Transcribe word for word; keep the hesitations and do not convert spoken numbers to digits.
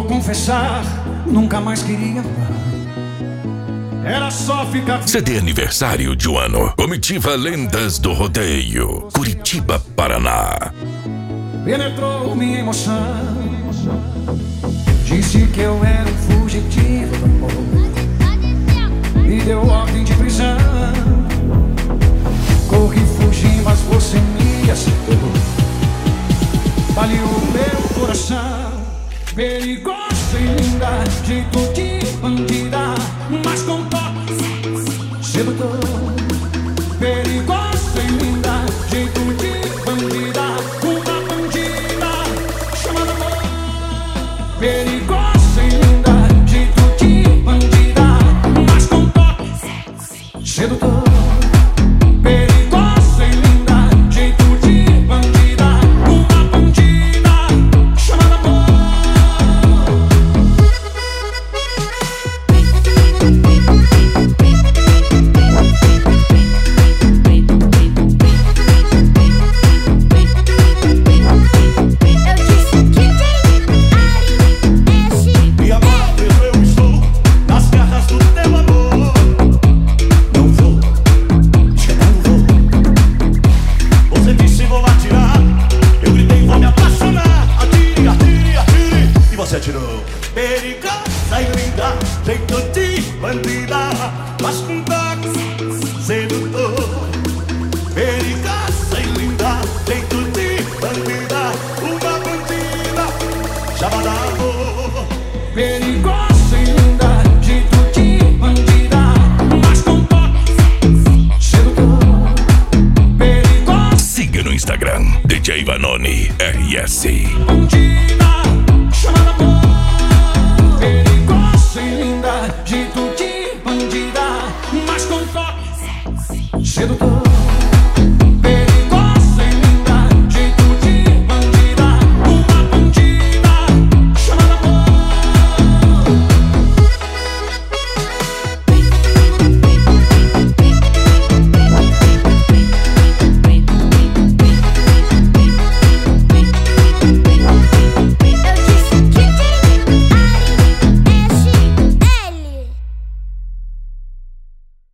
Vou confessar, nunca mais queria amar. Era só ficar... C D aniversário de um ano. Comitiva Lendas do Rodeio, Curitiba, Paraná. Penetrou minha emoção, disse que eu era um fugitivo do amor e deu ordem de prisão. Corri, fugi, mas você me acertou. Baleou meu coração. Perigosa e linda, jeito de bandida, mas com toque sedutor. Perigosa e linda, jeito de bandida, uma bandida chamada amor. Perigosa e linda, jeito de bandida, mas com toque sedutor. Perigosa e linda, jeito de bandida, uma bandida chamada amor. Atirou. Perigosa e linda, jeito de bandida, mas com toque sedutor. Perigosa e linda, jeito de bandida, uma bandida chamada amor. Perigosa e linda, jeito de bandida, mas com toque sedutor. Perigosa. Siga no Instagram, D J Vanoni R S. Bandida chamada